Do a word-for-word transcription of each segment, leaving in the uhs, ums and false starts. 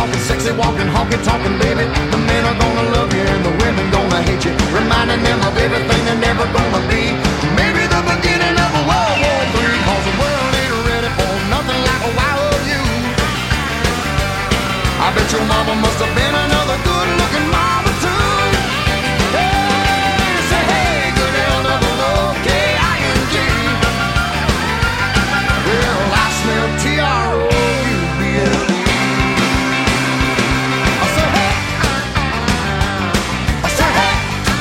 talking, sexy walking, honky talking, baby. The men are gonna love you and the women gonna hate you, reminding them of everything they're never gonna be. Maybe the beginning of a World War Three, cause the world ain't ready for nothing like a wild you. I bet your mama must have been another good-looking mama too. Hey, say hey, good L double O K I N G. Well, I smell T R O U B L E. I say hey, I say hey,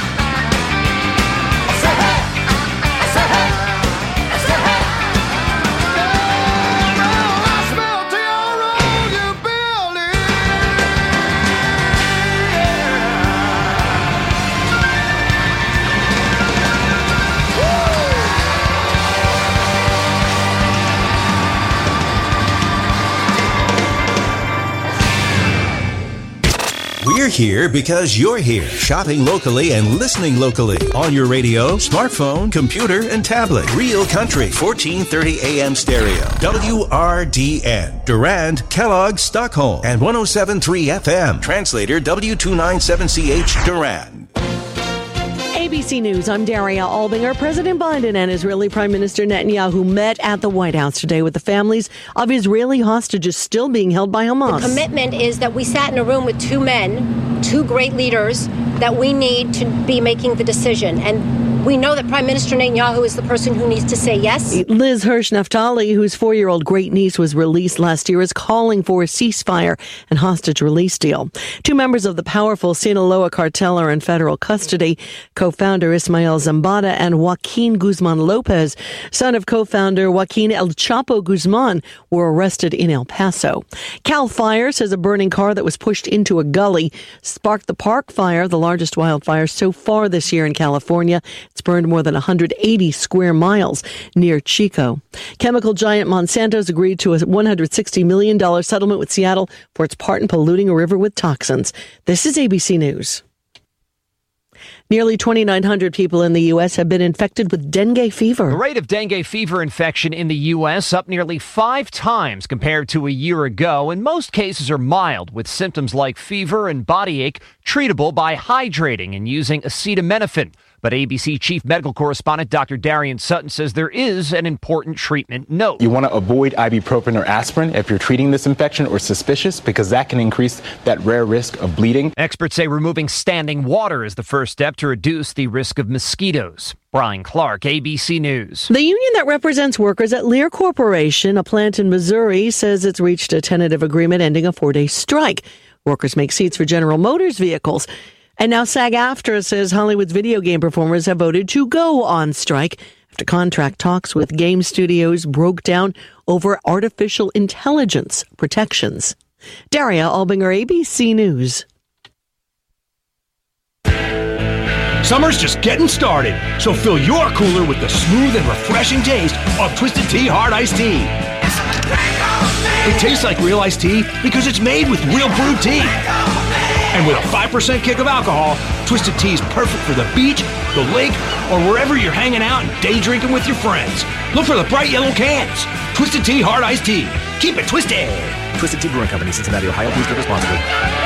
I say hey, I say hey, I say hey. Well, I smell T R O U B L E. We're here because you're here, shopping locally and listening locally on your radio, smartphone, computer, and tablet. Real Country, fourteen thirty A M stereo. W R D N, Durand, Kellogg, Stockholm, and one oh seven point three F M. Translator W two ninety-seven C H, Durand. A B C News, I'm Daria Albinger. President Biden and Israeli Prime Minister Netanyahu met at the White House today with the families of Israeli hostages still being held by Hamas. The commitment is that we sat in a room with two men, two great leaders, that we need to be making the decision. And we know that Prime Minister Netanyahu is the person who needs to say yes. Liz Hirsch Naftali, whose four-year-old great-niece was released last year, is calling for a ceasefire and hostage release deal. Two members of the powerful Sinaloa cartel are in federal custody. Co-founder Ismael Zambada and Joaquin Guzman Lopez, son of co-founder Joaquin El Chapo Guzman, were arrested in El Paso. Cal Fire says a burning car that was pushed into a gully sparked the Park Fire, the largest wildfire so far this year in California. It's burned more than one hundred eighty square miles near Chico. Chemical giant Monsanto's agreed to a one hundred sixty million dollars settlement with Seattle for its part in polluting a river with toxins. This is A B C News. Nearly twenty-nine hundred people in the U S have been infected with dengue fever. The rate of dengue fever infection in the U S up nearly five times compared to a year ago, and most cases are mild, with symptoms like fever and body ache treatable by hydrating and using acetaminophen. But A B C chief medical correspondent Doctor Darian Sutton says there is an important treatment note. You want to avoid ibuprofen or aspirin if you're treating this infection or suspicious, because that can increase that rare risk of bleeding. Experts say removing standing water is the first step to reduce the risk of mosquitoes. Brian Clark, A B C News. The union that represents workers at Lear Corporation, a plant in Missouri, says it's reached a tentative agreement ending a four-day strike. Workers make seats for General Motors vehicles. And now SAG-AFTRA says Hollywood's video game performers have voted to go on strike after contract talks with game studios broke down over artificial intelligence protections. Daria Albinger, A B C News. Summer's just getting started, so fill your cooler with the smooth and refreshing taste of Twisted Tea Hard Iced Tea. It tastes like real iced tea because it's made with real brewed tea. And with a five percent kick of alcohol, Twisted Tea is perfect for the beach, the lake, or wherever you're hanging out and day drinking with your friends. Look for the bright yellow cans. Twisted Tea Hard Iced Tea. Keep it twisted. Twisted Tea Brewing Company, Cincinnati, Ohio. Please drink responsibly.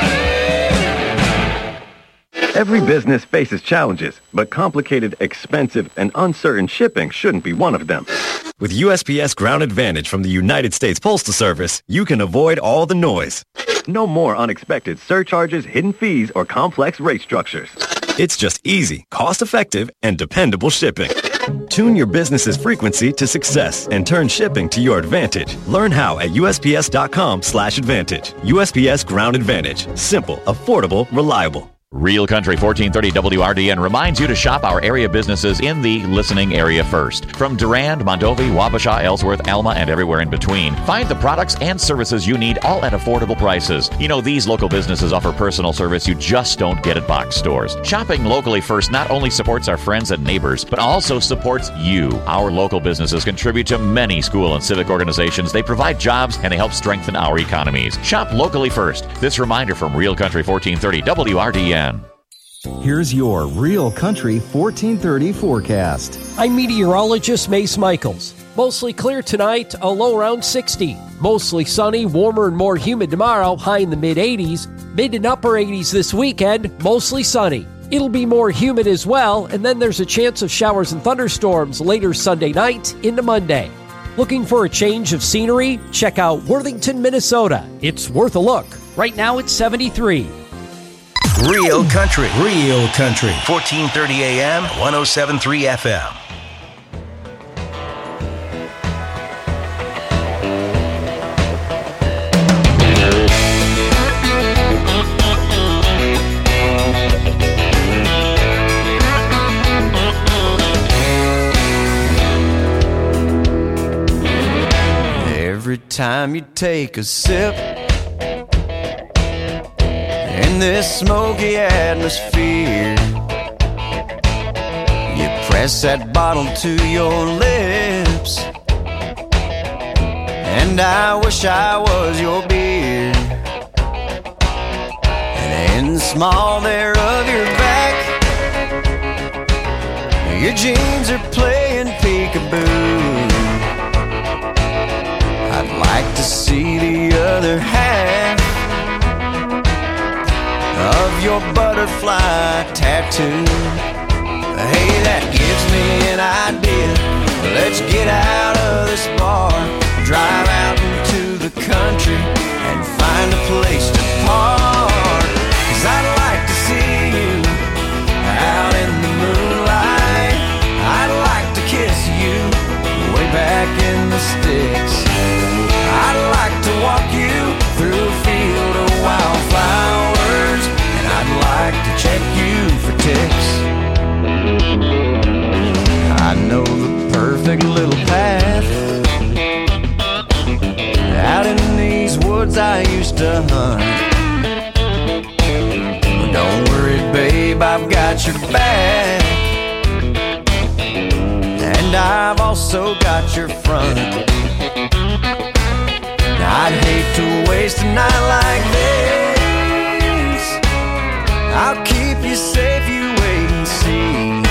Every business faces challenges, but complicated, expensive, and uncertain shipping shouldn't be one of them. With U S P S Ground Advantage from the United States Postal Service, you can avoid all the noise. No more unexpected surcharges, hidden fees, or complex rate structures. It's just easy, cost-effective, and dependable shipping. Tune your business's frequency to success and turn shipping to your advantage. Learn how at U S P S dot com slash advantage. U S P S Ground Advantage. Simple, affordable, reliable. Real Country fourteen thirty W R D N reminds you to shop our area businesses in the listening area first. From Durand, Mondovi, Wabasha, Ellsworth, Alma, and everywhere in between. Find the products and services you need, all at affordable prices. You know, these local businesses offer personal service you just don't get at box stores. Shopping locally first not only supports our friends and neighbors, but also supports you. Our local businesses contribute to many school and civic organizations. They provide jobs and they help strengthen our economies. Shop locally first. This reminder from Real Country fourteen thirty W R D N. Here's your Real Country fourteen thirty forecast. I'm meteorologist Mace Michaels. Mostly clear tonight, a low around sixty. Mostly sunny, warmer and more humid tomorrow, high in the mid-eighties. Mid and upper eighties this weekend, mostly sunny. It'll be more humid as well, and then there's a chance of showers and thunderstorms later Sunday night into Monday. Looking for a change of scenery? Check out Worthington, Minnesota. It's worth a look. Right now it's seventy-three. Real country, real country. fourteen thirty A M, one oh seven point three F M. Every time you take a sip in this smoky atmosphere, you press that bottle to your lips, and I wish I was your beer. And in the small there of your back, your jeans are playing peekaboo. I'd like to see the other half of your butterfly tattoo. Hey, that gives me an idea. Let's get out of this bar, drive out into the country, and find a place to park. 'Cause I'd like to see you out in the moonlight. I'd like to kiss you way back in the sticks. I'd like to walk you through a field of wildflowers, and I'd like to check you for ticks. I know the perfect little path out in these woods I used to hunt. But don't worry, babe, I've got your back, and I've also got your front. I'd hate to waste a night like this. I'll keep you safe, you wait and see.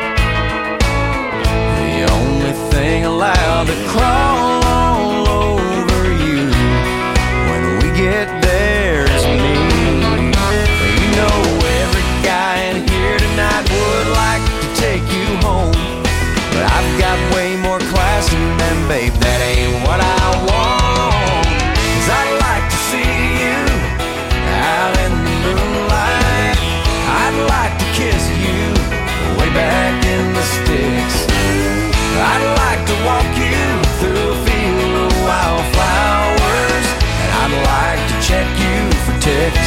The only thing allowed to crawl all over you when we get there is me. You know every guy in here tonight would like to take you home, but I've got way more class in them, babe, that ain't what I want. I'd like to see you out in the moonlight. I'd like to kiss you way back in the sticks. I'd like to walk you through a field of wildflowers, and I'd like to check you for ticks.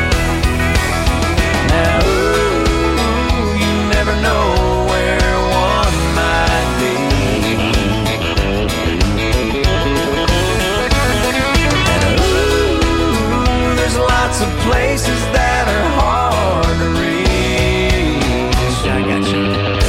Now, ooh, you never know where one might be. Lots of places that are hard to reach. I got you.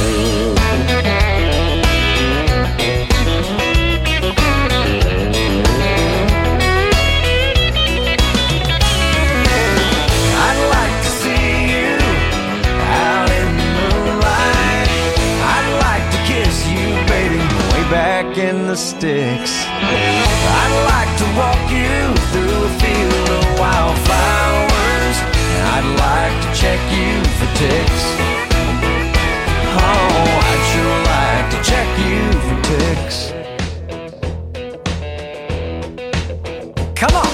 I'd like to see you out in the moonlight. I'd like to kiss you, baby, way back in the sticks. I'd like to walk you through a field of wildflowers, and I'd like to check you for ticks. Oh, I'd sure like to check you for ticks. Come on!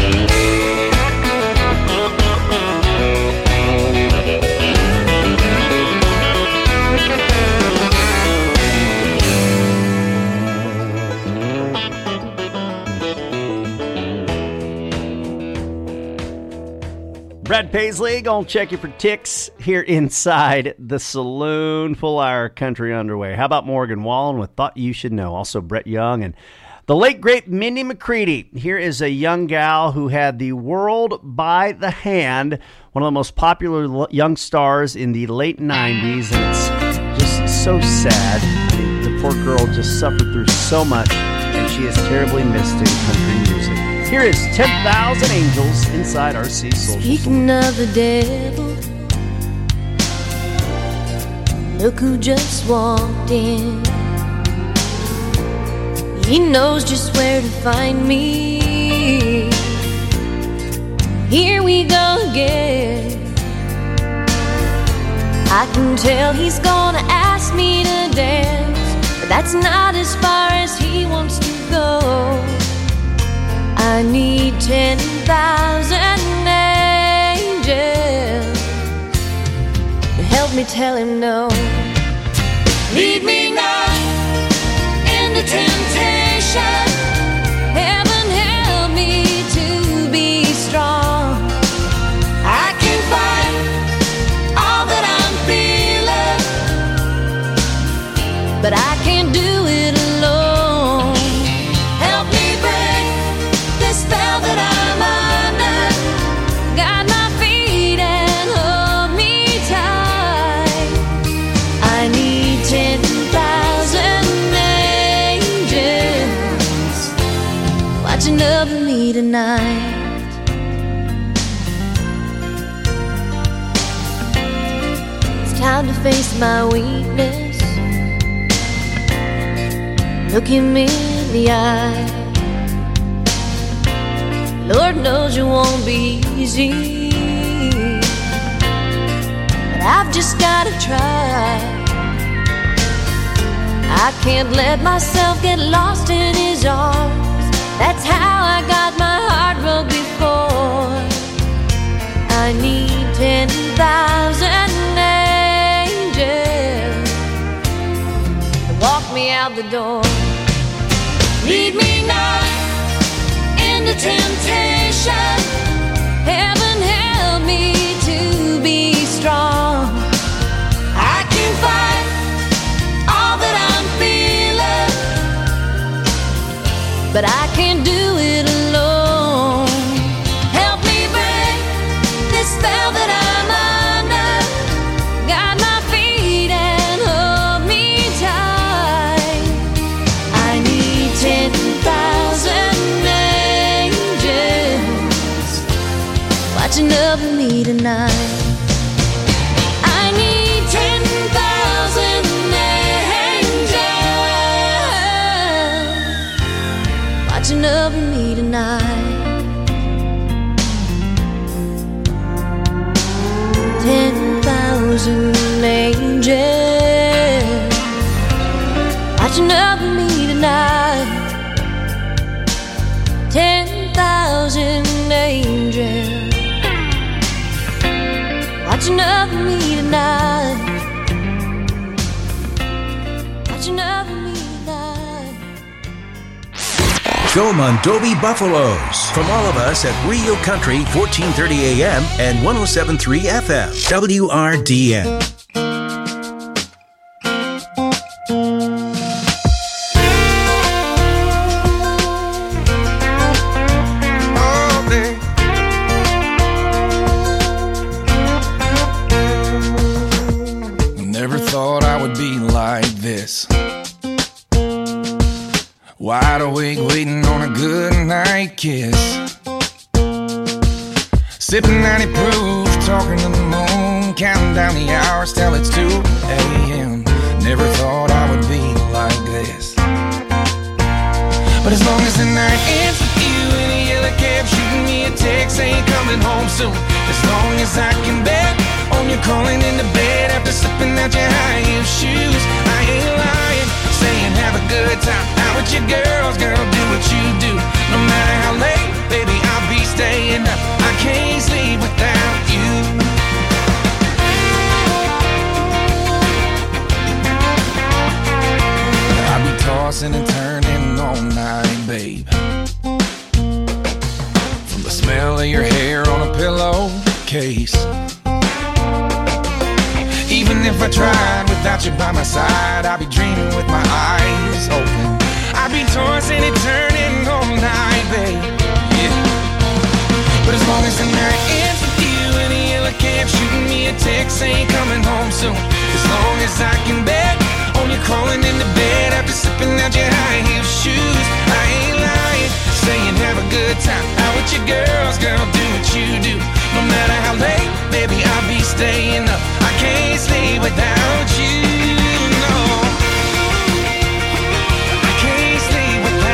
Brad Paisley gonna check you for ticks here inside the saloon. Full hour country underway. How about Morgan Wallen with Thought You Should Know? Also Brett Young and the late great Mindy McCready. Here is a young gal who had the world by the hand. One of the most popular young stars in the late nineties, and it's just so sad. The poor girl just suffered through so much, and she is terribly missed in country music. Here is ten thousand Angels inside R C Social. Speaking of the devil, look who just walked in. He knows just where to find me. Here we go again. I can tell he's gonna ask me to dance, but that's not as far as he wants to go. I need ten thousand angels to help me tell him no. Lead me not into temptation. Heaven help me to be strong. I can fight all that I'm feeling, but I can't do it alone. Help me break this spell that I'm under. Guide my feet and hold me tight. I need ten thousand angels watching over me tonight. It's time to face my weakness. Look him in the eye. Lord knows it won't be easy, but I've just gotta try. I can't let myself get lost in his arms. That's how I got my heart broke before. I need ten thousand angels to walk me out the door. Lead me not into temptation. Heaven help me to be strong. I can fight all that I'm feeling, but I can't do it alone. Help me break this spell that I'm under. Guide my feet and hold me tight. I need ten thousand angels watching over me tonight. I need ten thousand angels watching over me tonight. Ten thousand angels watching over me tonight. Ten thousand angels watching over me tonight. Watching over me tonight. Joe Mondovi Buffaloes. From all of us at Rio Country, fourteen thirty A M and one oh seven point three F M, W R D N. Never thought I would be like this. Wide awake, waiting on a good night kiss. Sipping ninety proof, talking to the moon, counting down the hours till it's two A M Never thought I would be like this. But as long as the night ends with you in a yellow cab, shooting me a text saying coming home soon. As long as I can bet on you calling into bed after slipping out your high heel shoes, I ain't lying, saying have a good time out with your girls, girl, do what you do. No matter how late, baby, I'll be staying up. I can't sleep without you. I'll be tossing and turning all night, babe. From the smell of your hair on a pillowcase. Even if I tried without you by my side, I'd be dreaming with my eyes open. I'd be tossing and turning all night, babe. Yeah. But as long as the night ends with you in a yellow cab, shooting me a text saying coming home soon. As long as I can bet on you crawling into bed after slipping out your high heel shoes, I ain't lying, saying have a good time out with your girls, girl, do what you do. No matter how late, baby, I'll be staying up. I can't sleep without you, no. I can't sleep without you.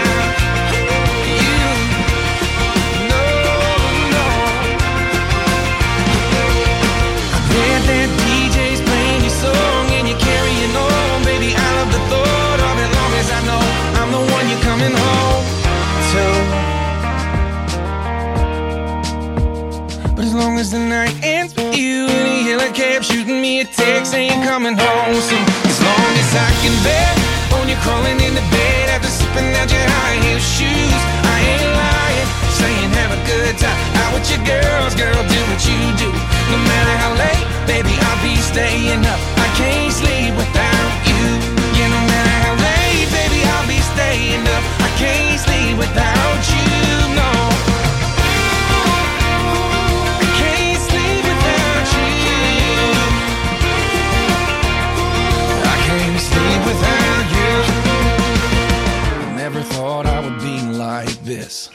But as long as the night ends with you and a yellow cab shooting me a text saying you're coming home soon. As long as I can bet on you crawling into bed after slipping out your high heel shoes, I ain't lying, saying have a good time out with your girls, girl, do what you do. No matter how late, baby, I'll be staying up. I can't sleep without you. Yeah, no matter how late, baby, I'll be staying up. I can't sleep without you, no. Never thought I would be like this.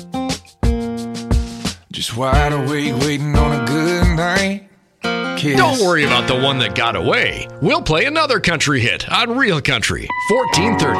Just wide awake waiting on a good night kiss. Don't worry about the one that got away. We'll play another country hit on Real Country, fourteen thirty.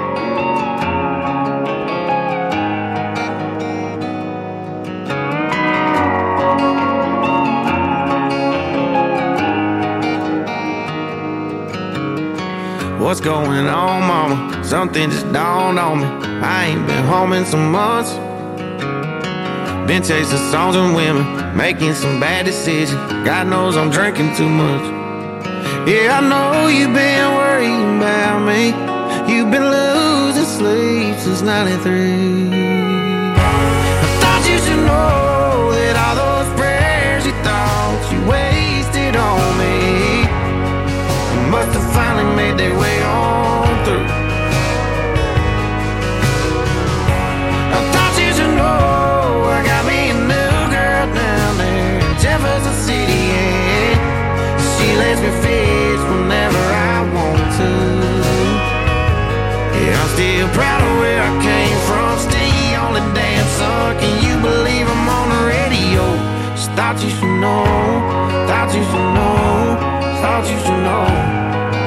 What's going on, mama? Something just dawned on me. I ain't been home in some months. Been chasing songs and women, making some bad decisions. God knows I'm drinking too much. Yeah, I know you've been worrying about me. You've been losing sleep since ninety-three. I thought you should know that all those prayers you thought you wasted on me must have finally made their way on through. I thought you should know I got me a new girl down there in Jefferson City, and she lets me fish whenever I want to. Yeah, I'm still proud of where I came from, still the only damn son. Can you believe I'm on the radio? Just thought you should know, thought you should know, thought you should know.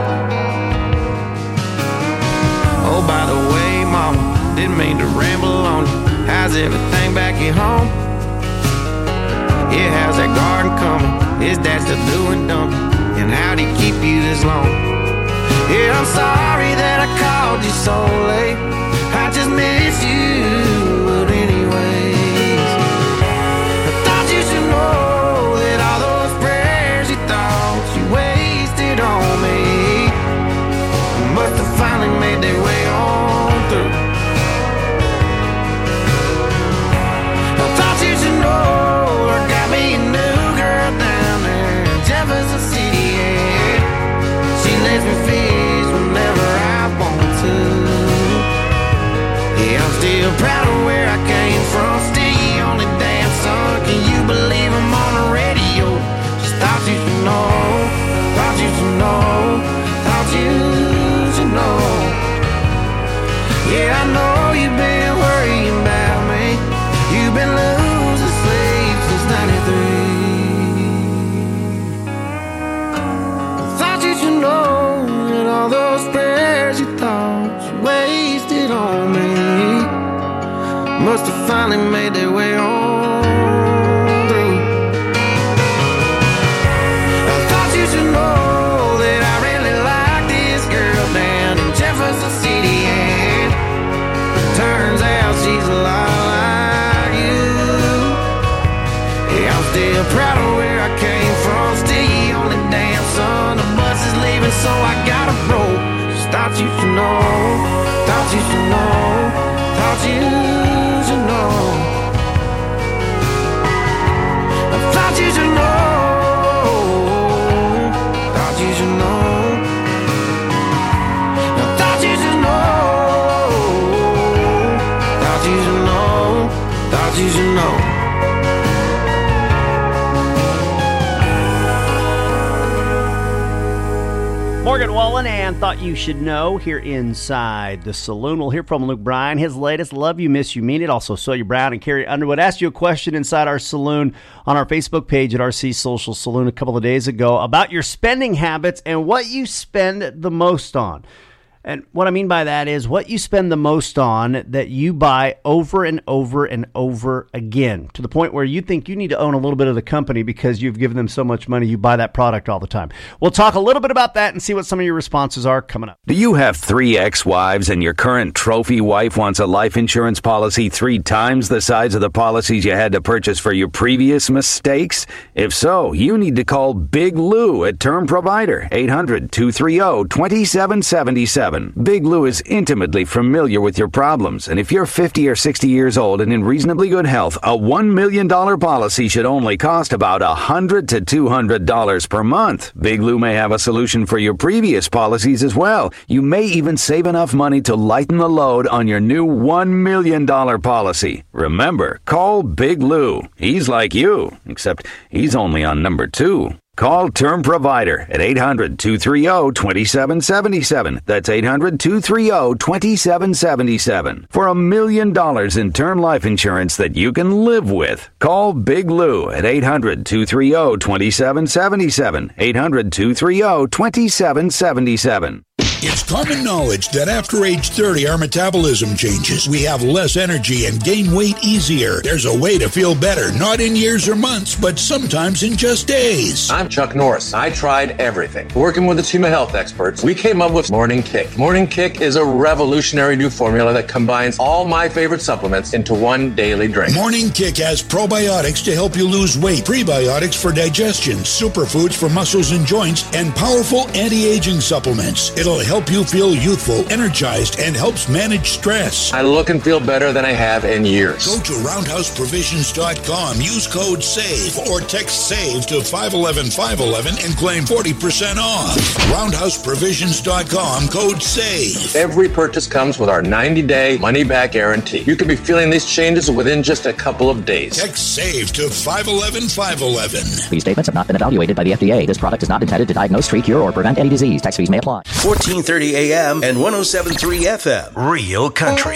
Oh, by the way, mama, didn't mean to ramble on you. How's everything back at home? Yeah, how's that garden coming? Is dad still doing dumping? And how'd he keep you this long? Yeah, I'm sorry that I called you so late. I just miss you, but anyways, I thought you should know that all those prayers you thought you wasted on me must have finally made their way on through. I thought you should know I got me a new girl down there in Jefferson City, yeah. She lets me fish whenever I want to. Yeah, I'm still proud of where I came from, still the only damn son. Can you believe I'm on the radio? Just thought you should know, thought you should know, thought you should know. Yeah, I know you've been worrying about me. You've been losing sleep since ninety-three. I thought you should know that all those prayers you thought you wasted on me must have finally made their way on through. I thought you should know that I really like this girl down in Jefferson City, and turns out she's a lot like you. Yeah, I'm still proud of where I came from, still the only damn son. The bus is leaving, so I gotta roll. Just thought you should know, thought you should know, thought you should know. I thought you should know, thought you should know. I thought you should know, thought you should know, thought you should know. Morgan Wallen and Thought You Should Know here inside the saloon. We'll hear from Luke Bryan, his latest Love You, Miss You, Mean It. Also, Sawyer Brown and Carrie Underwood asked you a question inside our saloon on our Facebook page at R C Social Saloon a couple of days ago about your spending habits and what you spend the most on. And what I mean by that is what you spend the most on that you buy over and over and over again, to the point where you think you need to own a little bit of the company because you've given them so much money, you buy that product all the time. We'll talk a little bit about that and see what some of your responses are coming up. Do you have three ex-wives and your current trophy wife wants a life insurance policy three times the size of the policies you had to purchase for your previous mistakes? If so, you need to call Big Lou at Term Provider, eight hundred, two three zero, two seven seven seven. Big Lou is intimately familiar with your problems, and if you're fifty or sixty years old and in reasonably good health, a one million dollars policy should only cost about one hundred to two hundred dollars per month. Big Lou may have a solution for your previous policies as well. You may even save enough money to lighten the load on your new one million dollars policy. Remember, call Big Lou. He's like you, except he's only on number two. Call Term Provider at eight hundred, two three zero, two seven seven seven. That's eight hundred, two three zero, two seven seven seven. For a million dollars in term life insurance that you can live with. Call Big Lou at eight hundred, two three zero, two seven seven seven. eight hundred, two three zero, two seven seven seven. It's common knowledge that after age thirty, our metabolism changes. We have less energy and gain weight easier. There's a way to feel better, not in years or months, but sometimes in just days. I'm Chuck Norris. I tried everything. Working with a team of health experts, we came up with Morning Kick. Morning Kick is a revolutionary new formula that combines all my favorite supplements into one daily drink. Morning Kick has probiotics to help you lose weight, prebiotics for digestion, superfoods for muscles and joints, and powerful anti-aging supplements. It'll help help you feel youthful, energized, and helps manage stress. I look and feel better than I have in years. Go to roundhouse provisions dot com, use code SAVE, or text SAVE to five one one, five one one and claim forty percent off. roundhouse provisions dot com, code SAVE. Every purchase comes with our ninety-day money-back guarantee. You could be feeling these changes within just a couple of days. Text SAVE to five one one, five one one. These statements have not been evaluated by the F D A. This product is not intended to diagnose, treat, cure, or prevent any disease. Tax fees may apply. fourteen thirty A M and one oh seven point three F M. Real Country.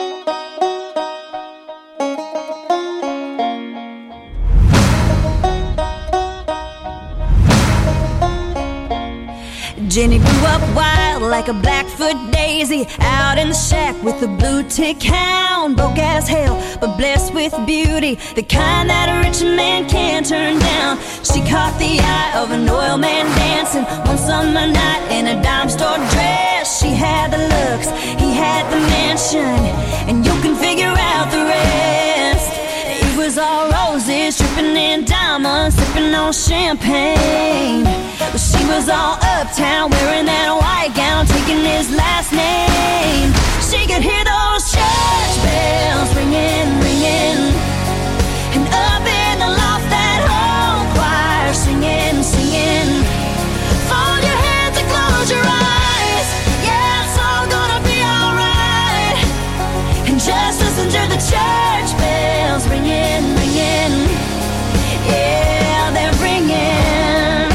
Jenny grew up wild like a Blackfoot daisy, out in the shack with a blue tick hound. Broke as hell, but blessed with beauty, the kind that a rich man can't turn down. She caught the eye of an oil man dancing one summer night in a dime store dress. She had the looks, he had the mansion, and you can figure out the rest. It was all roses, dripping in diamonds, sipping on champagne. But she was all uptown, wearing that white gown, taking his last name. She could hear those church bells ringing, ringing, and up in the loft that whole choir singing, singing. Fold your hands and close your eyes, yeah, it's all gonna be alright. And just listen to the church bells ringing, ringing, yeah, they're ringing.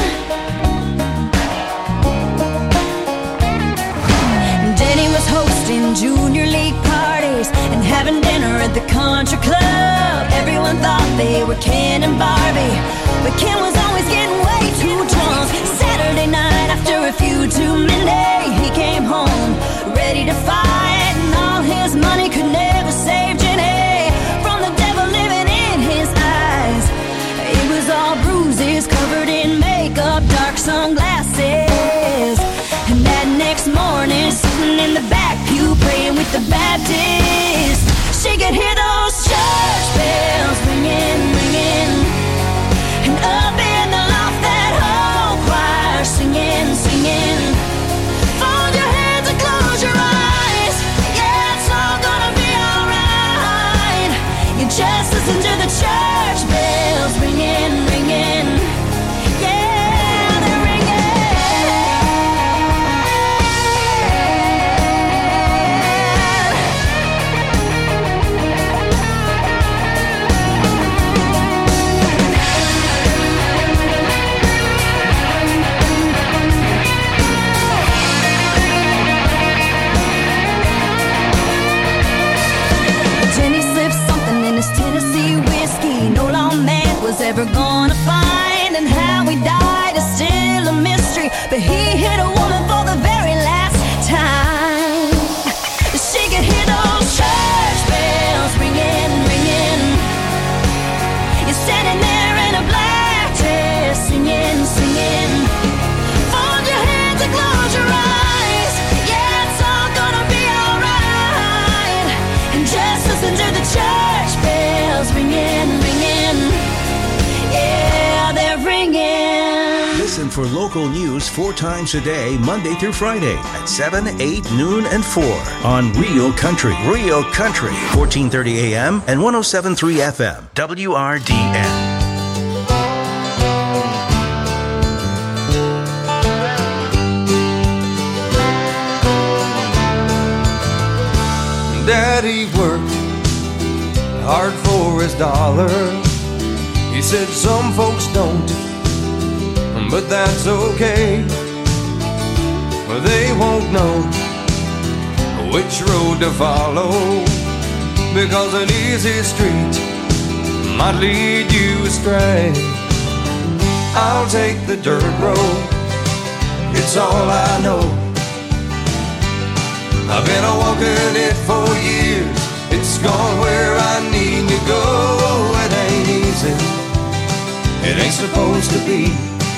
Junior league parties and having dinner at the country club. Everyone thought they were Ken and Barbie, but Ken was always getting way too drunk. Saturday night after a few too many, he came home ready to fight, and all his money could never save Jenny from the devil living in his eyes. It was all bruises covered in makeup, dark sunglasses, and that next morning sitting in the back pew praying with the Baptists, she could hear those church bells ringing, ringing, and up in the loft that whole choir singing, singing. Fold your hands and close your eyes, yeah, it's all gonna be alright. You just listen to the church bells ringing, ringing, yeah, they're ringing. Was ever gonna find, and how he died is still a mystery, but he hit a woman for the very last time. standing there in a black dress, singing, singing. Fold your hands and close your eyes. Yeah, it's all gonna be alright. And just listen to the church bells ringing, ringing. Yeah, they're ringing. Listen for local news four times a day, Monday through Friday at seven, eight, noon, and four on Real Country. Real Country, fourteen thirty A M and one oh seven point three F M, W R D N. Daddy worked hard for his dollar. He said some folks don't, but that's okay. They won't know which road to follow, because an easy street might lead you astray. I'll take the dirt road, it's all I know. I've been a walking it for years, it's gone where I need to go. It ain't easy, it ain't supposed to be.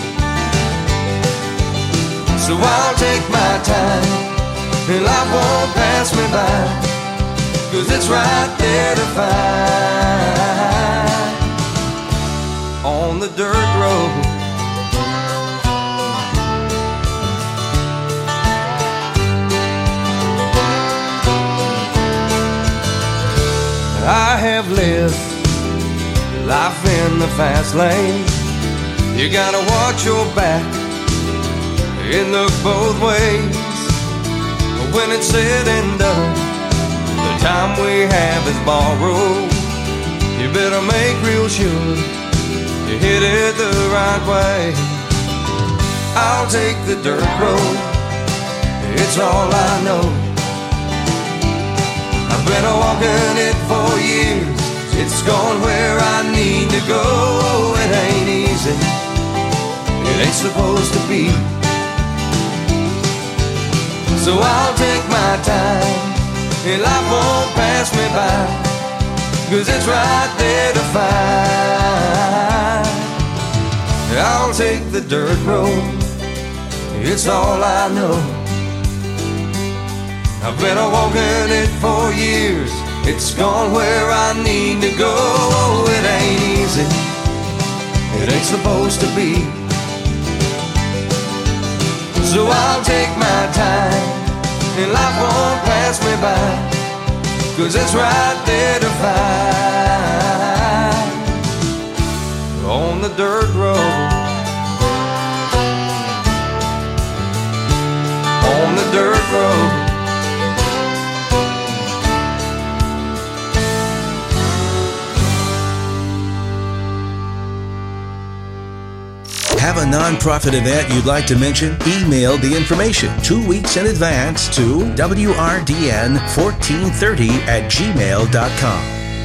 So I'll take my time, and life won't pass me by, 'cause it's right there to find on the dirt road. I have lived life in the fast lane. You gotta watch your back and look both ways. When it's said and done, the time we have is borrowed. You better make real sure you hit it the right way. I'll take the dirt road, it's all I know. I've been a walking it for years, it's gone where I need to go. It ain't easy, it ain't supposed to be. So I'll take my time, and life won't pass me by, 'cause it's right there to find. I'll take the dirt road, it's all I know. I've been a walking it for years, it's gone where I need to go. It ain't easy, it ain't supposed to be. So I'll take my time, and life won't pass me by, 'cause it's right there to find on the dirt road. On the dirt road. Have a nonprofit event you'd like to mention? Email the information two weeks in advance to W R D N fourteen thirty at gmail dot com.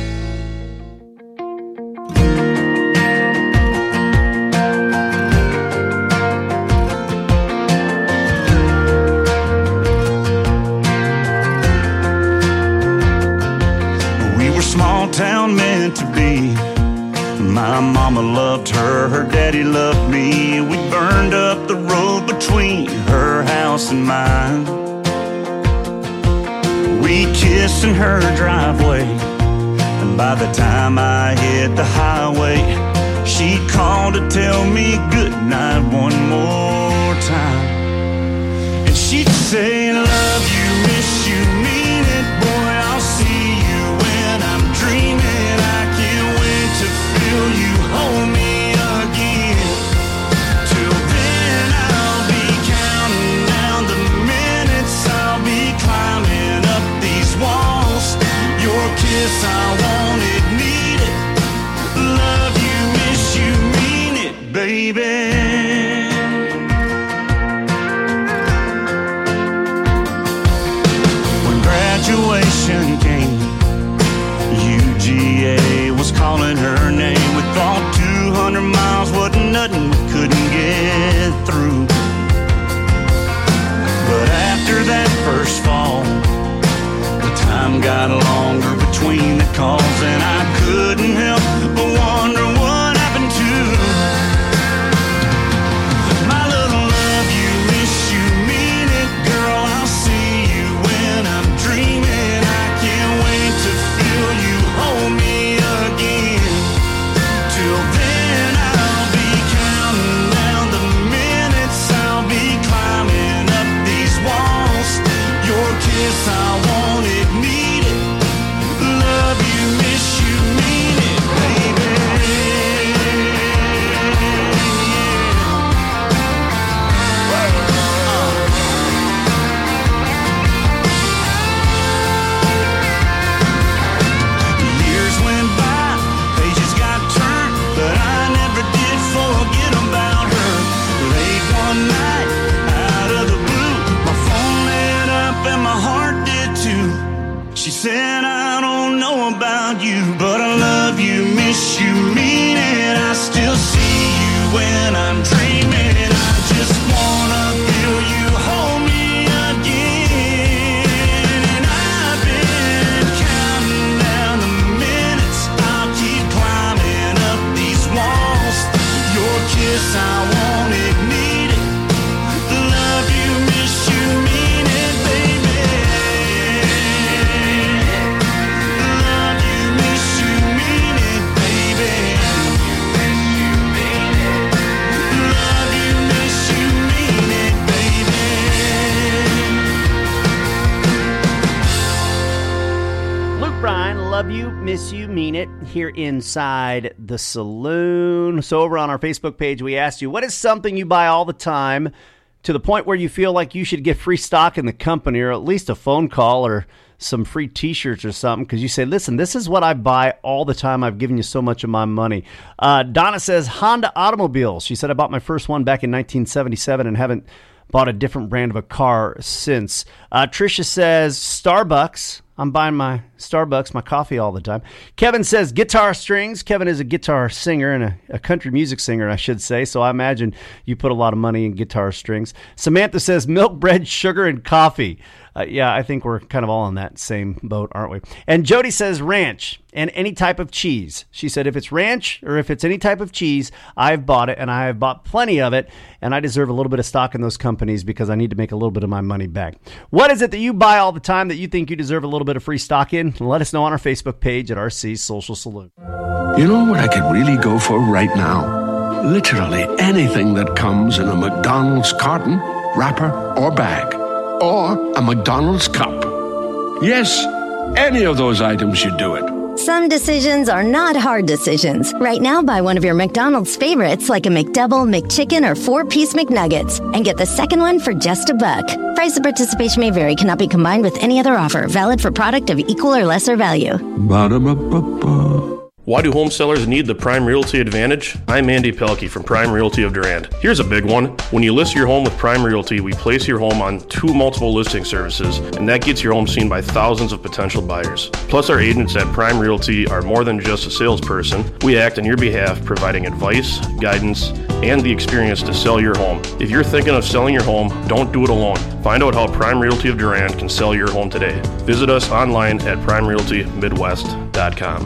We were small town meant to be. My mama loved her, her daddy loved me. We burned up the road between her house and mine. We kissed in her driveway, and by the time I hit the highway, she called to tell me good night one more time. And she'd say, love you, miss you, mean it, boy, I'll see you when I'm dreaming. I can't wait to feel you hold me again. Till then I'll be counting down the minutes, I'll be climbing up these walls. Your kiss I wanted, need it. Love you, miss you, mean it, baby. When graduation came, U G A was calling her name. We thought two hundred miles wasn't nothing we couldn't get through. But after that first fall, the time got longer between the calls, and I couldn't help but wonder what here inside the saloon. So over on our Facebook page, we asked you, what is something you buy all the time to the point where you feel like you should get free stock in the company, or at least a phone call or some free t-shirts or something, because you say, listen, this is what I buy all the time. I've given you so much of my money. Uh, Donna says Honda automobiles. She said, I bought my first one back in nineteen seventy-seven and haven't bought a different brand of a car since. Uh, Tricia says Starbucks. I'm buying my Starbucks, my coffee all the time. Kevin says guitar strings. Kevin is a guitar singer and a, a country music singer, I should say. So I imagine you put a lot of money in guitar strings. Samantha says milk, bread, sugar, and coffee. Uh, yeah, I think we're kind of all in that same boat, aren't we? And Jody says ranch and any type of cheese. She said if it's ranch or if it's any type of cheese, I've bought it, and I have bought plenty of it, and I deserve a little bit of stock in those companies because I need to make a little bit of my money back. What is it that you buy all the time that you think you deserve a little bit of free stock in? Let us know on our Facebook page at R C Social Saloon. You know what I could really go for right now? Literally anything that comes in a McDonald's carton, wrapper, or bag. Or a McDonald's cup. Yes, any of those items should do it. Some decisions are not hard decisions. Right now, buy one of your McDonald's favorites like a McDouble, McChicken, or four-piece McNuggets and get the second one for just a buck. Price and participation may vary. Cannot be combined with any other offer. Valid for product of equal or lesser value. Ba-da-ba-ba-ba. Why do home sellers need the Prime Realty Advantage? I'm Andy Pelkey from Prime Realty of Durand. Here's a big one. When you list your home with Prime Realty, we place your home on two multiple listing services, and that gets your home seen by thousands of potential buyers. Plus, our agents at Prime Realty are more than just a salesperson. We act on your behalf, providing advice, guidance, and the experience to sell your home. If you're thinking of selling your home, don't do it alone. Find out how Prime Realty of Durand can sell your home today. Visit us online at prime realty midwest dot com.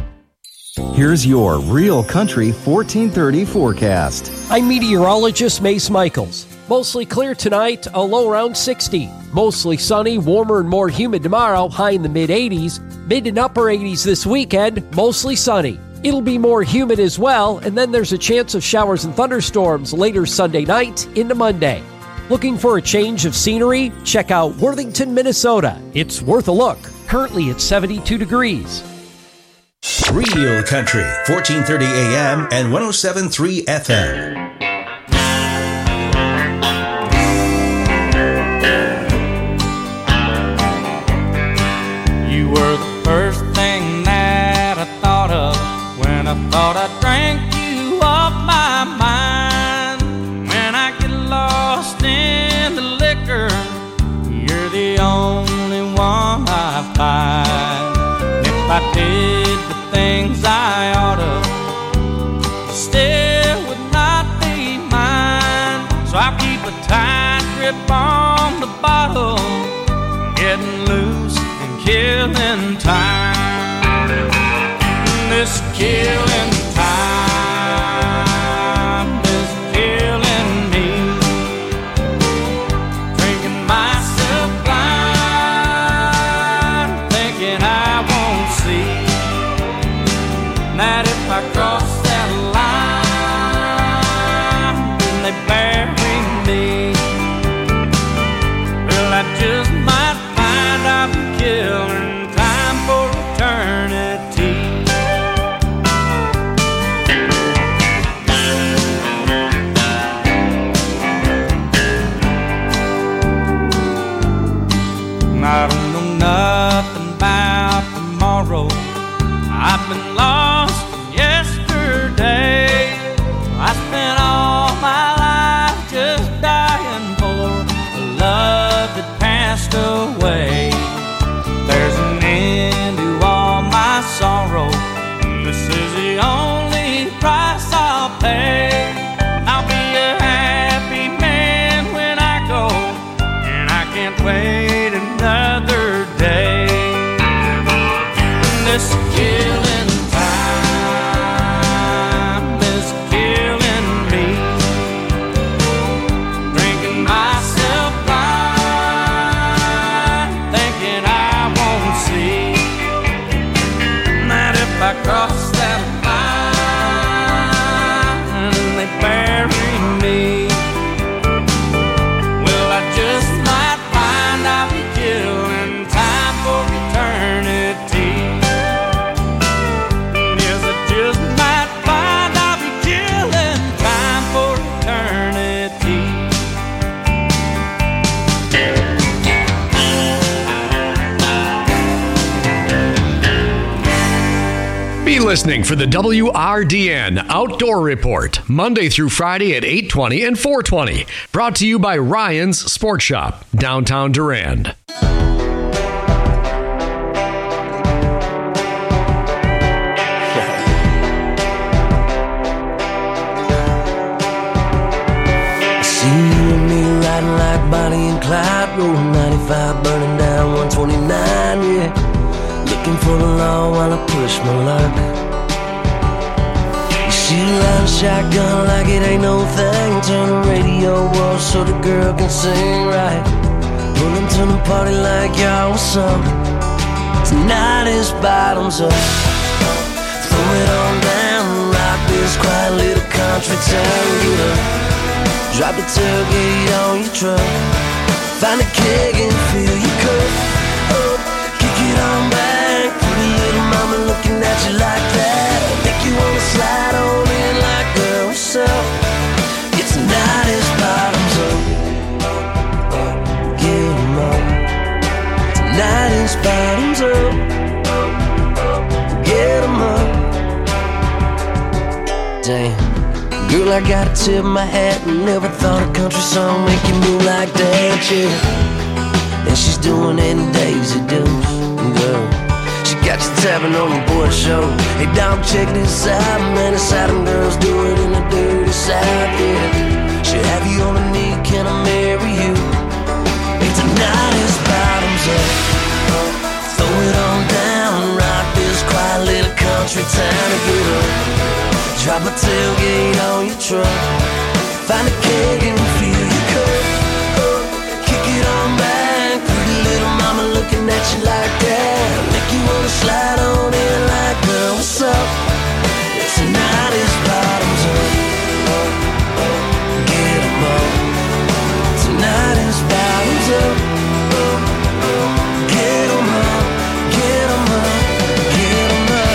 Here's your Real Country fourteen thirty forecast. I'm meteorologist Mace Michaels. Mostly clear tonight, a low around sixty. Mostly sunny, warmer and more humid tomorrow, high in the mid eighties. Mid and upper eighties this weekend, mostly sunny. It'll be more humid as well, and then there's a chance of showers and thunderstorms later Sunday night into Monday. Looking for a change of scenery? Check out Worthington, Minnesota. It's worth a look. Currently at seventy-two degrees. Real Country, fourteen thirty A M and one oh seven point three F M. You were the first thing that I thought of when I thought I drank you off my mind. When I get lost in the liquor, you're the only one I find. If I did the things I oughta, still would not be mine. So I keep a tight grip on the bottle, getting loose and killing time. This killing time is killing me. Drinking myself blind, thinking I won't see that if I cross that line, then they bury me. Well, I just might find I'm killing time for eternity. listening for the W R D N Outdoor Report, Monday through Friday at eight twenty and four twenty. Brought to you by Ryan's Sport Shop, downtown Durand. Bonnie and Clyde, rolling ninety-five, burning down one twenty-nine, yeah. Looking for the law while I push my luck. You shoot a line shotgun like it ain't no thing. Turn the radio off so the girl can sing right. Pull them to the party like y'all, what's up? Tonight is bottoms up. Throw it on down, rock this quiet little country town, get up. Drop the tailgate on your truck. Find a keg and fill your cup up. Kick it on back. Pretty little mama looking at you like that. Make you wanna slide on in like, girl, what's up? It's tonight is bottoms up. Get 'em up. Tonight is bottoms up. Get 'em up. Damn. Girl, I gotta tip my hat. Never thought a country song make you move like that, yeah. And she's doing it in Daisy Dukes, girl. She got you tapping on your boy show. Hey, dog, check this out, man. It's how them girls do it in the dirty South, yeah. She'll have you on a knee, can I marry you? Hey, tonight is bottoms up. Throw it on down, rock this quiet little country town to get up. Drop a tailgate on your truck. Find a keg and fill your cup up. Kick it on back. Pretty little mama looking at you like that. Make you wanna slide on in like, girl, what's up? Tonight is bottoms up. Get 'em up. Tonight is bottoms up. Get 'em up. Get 'em up. Get 'em up.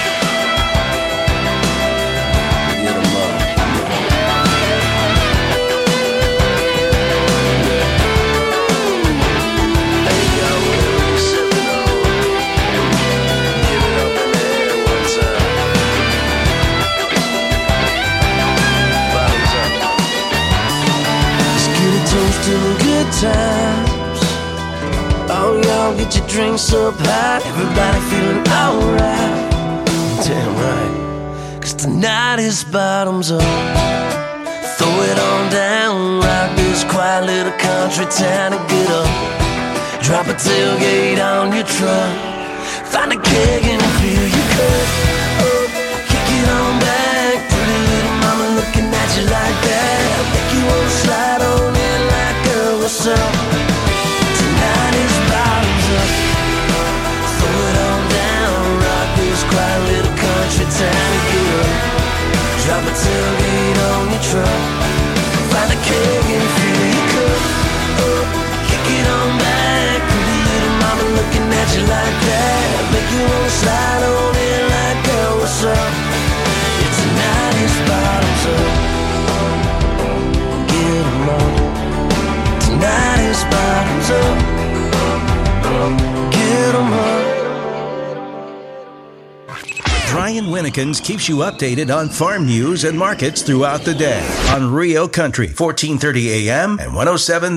To the good times. Oh, y'all get your drinks up high. Everybody feeling alright. Damn right. Cause tonight is bottoms up. Throw it on down. Rock this quiet little country town and get up. Drop a tailgate on your truck. Find a keg and fill your cup up. Kick it on back. Pretty little mama looking at you like that. Make you wanna slide on in like, girl, what's up? Tonight is bottoms up. Throw it on down. Rock this quiet little country town and get up. Drop a tailgate on your truck. Find a keg and fill your cup up. Kick it on back. Pretty little mama looking at you like that. Make you wanna slide on in like, girl, what's up? It's tonight is bottoms up. Get 'em up. Tonight is bottoms up. Get 'em up. Brian Winnekins keeps you updated on farm news and markets throughout the day on Rio Country, fourteen thirty A M and one oh seven